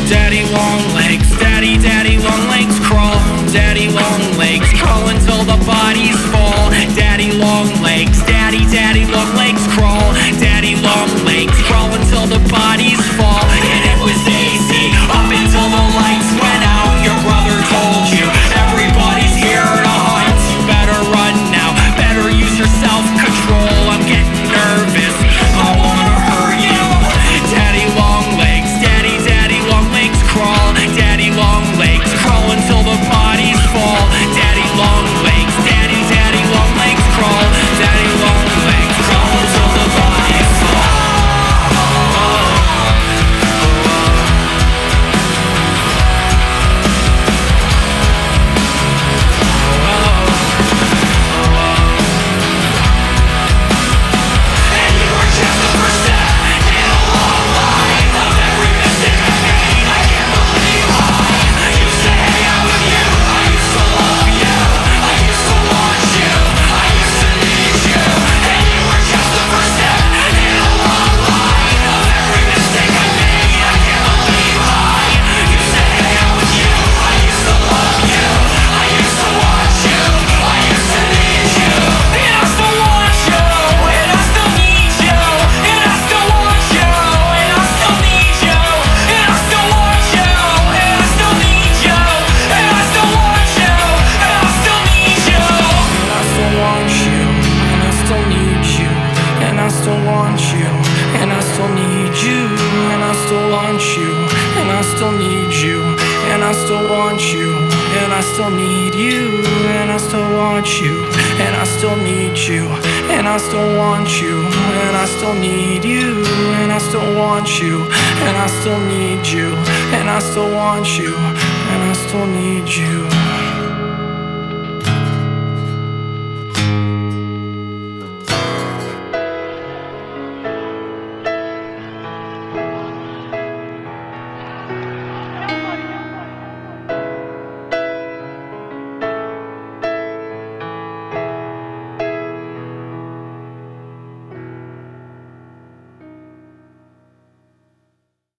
Daddy long legs, daddy long legs crawl. Daddy long legs crawl until the bodies fall. Daddy long legs, daddy long legs crawl. Daddy long legs crawl until the bodies fall. And it was easy up until the lights went out. Your brother told you everybody's here to hunt. You better run now, better use your self-control. I'm getting nervous, I wanna hurt you. Daddy long legs, daddy long legs crawl. Daddy long legs crawl until the bodies fall. Daddy long legs, daddy long legs crawl. Daddy long legs crawl until the bodies fall. And you were just the first step in a long line of every mistake I made. I can't believe I used to hang out with you. I used to love you. I used to want you. I used to need you. And you were just the first step in a long line of every mistake I made. I can't believe I used to hang out with you. I used to love you. I used to want you. I used to need you. And I still want you. And I still need you. And I still want you. And I still need you. And I still want you. And I still need you. And I still want you. And I still need you. And I still want you. And I still need you. And I still want you. And I still need you. And I still want you. And I still need you. And I still want you. And I still need you. And I still want you. And I still need you. And I still want you. And I still need you. And I still want you. And I still need you. And I still want you. And I still need you.